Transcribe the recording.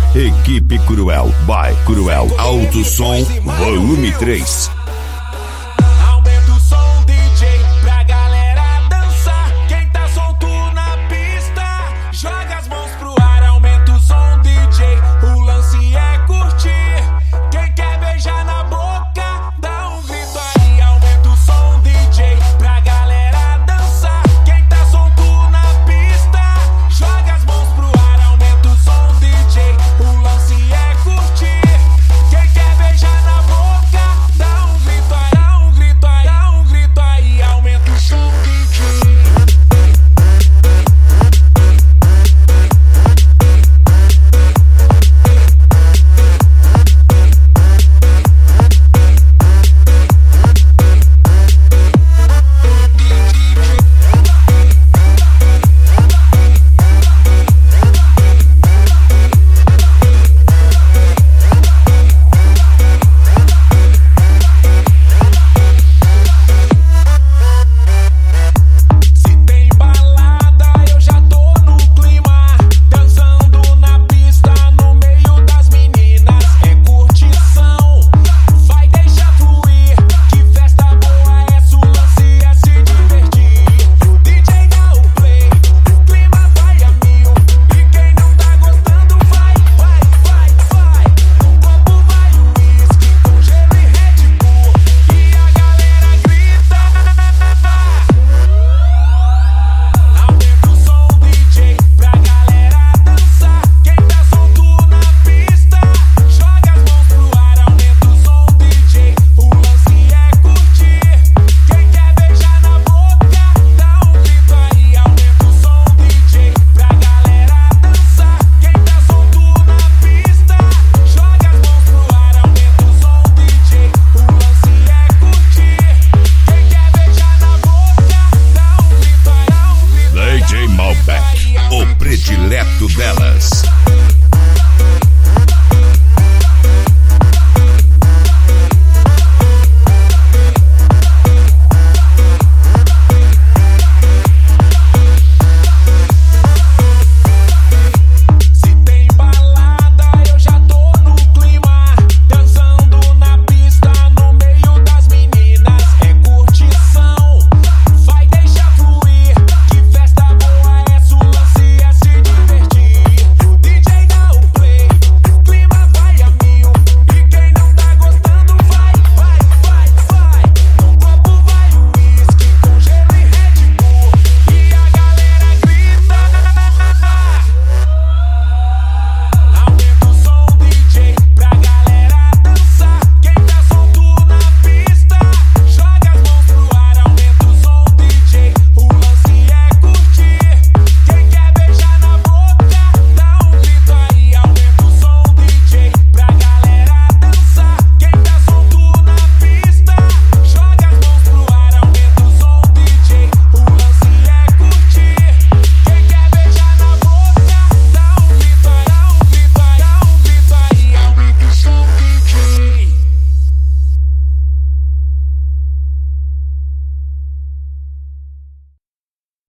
Equipe Cruel by Cruel Alto Som Volume 3. Aumenta o som, DJ, pra galera dançar. Quem tá solto na pista, joga as mãos pro ar. Aumenta o som, DJ, o lance é curtir. Quem quer beijar na boca, dá um grito aí. Aumenta o som, DJ, pra galera dançar. Quem tá solto na pista, joga as mãos pro ar. Aumenta o som, DJ, o lance é curtir. Quem quer beijar na boca, dá um grito aí, dá um grito aí, dá um grito aí. Aumenta o som, DJ. Se tem balada, eu já tô no clima, dançando na pista no meio das meninas. É curtição, vai deixar fluir. Que festa boa é essa, o lance é se divertir. O DJ dá o play, o clima vai a mil. E quem não tá gostando vai. No copo vai o uísque com gelo e Red Bull. E a galera grita. Aumenta o som, DJ, pra galera dançar. Quem tá solto na pista, joga as mãos pro ar. Aumenta o som, DJ, o lance é curtir. Quem quer beijar na boca, dá um grito aí. Aumenta o som, DJ, pra galera dançar. Quem tá solto na pista, joga as mãos pro ar. Aumenta o som, DJ, o lance é curtir. Quem quer beijar na boca, dá um grito aí, dá um grito aí. DJ Malbec, o predileto delas.